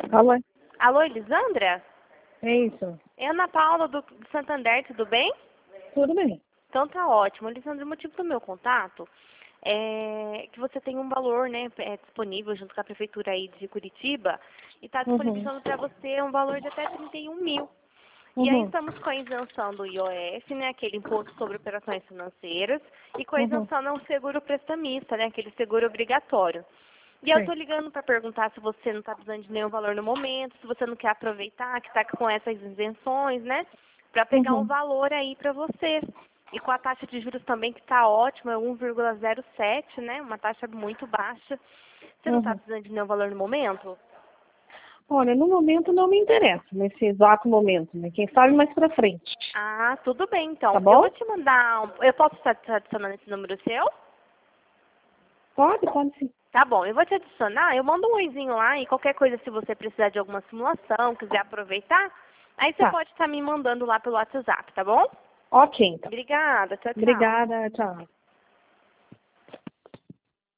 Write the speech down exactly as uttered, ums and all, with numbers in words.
Alô? Alô, Elisandra? É isso. É Ana Paula do do Santander, tudo bem? Tudo bem. Então tá ótimo. Elisandra, o motivo do meu contato é que você tem um valor, né, é, disponível junto com a prefeitura aí de Curitiba e está Uhum. disponibilizando para você um valor de até trinta e um mil. E aí Uhum. estamos com a isenção do I O F, né, aquele imposto sobre operações financeiras, e com a Uhum. isenção não seguro prestamista, né, aquele seguro obrigatório. E eu Sim. estou ligando para perguntar se você não está precisando de nenhum valor no momento, se você não quer aproveitar, que está com essas isenções, né, para pegar um Uhum. valor aí para você. E com a taxa de juros também que está ótima, é um vírgula zero sete, né, uma taxa muito baixa. Você não está Uhum. precisando de nenhum valor no momento? Olha, no momento não me interessa, nesse exato momento, né? Quem sabe mais pra frente. Ah, tudo bem então. Tá Eu vou bom? te mandar um... Eu posso estar te adicionando esse número seu? Pode, pode sim. Tá bom, eu vou te adicionar, eu mando um oizinho lá e qualquer coisa, se você precisar de alguma simulação, quiser aproveitar, aí você Tá. pode estar me mandando lá pelo WhatsApp, tá bom? Ok, então. Obrigada, tchau, tchau. Obrigada, tchau.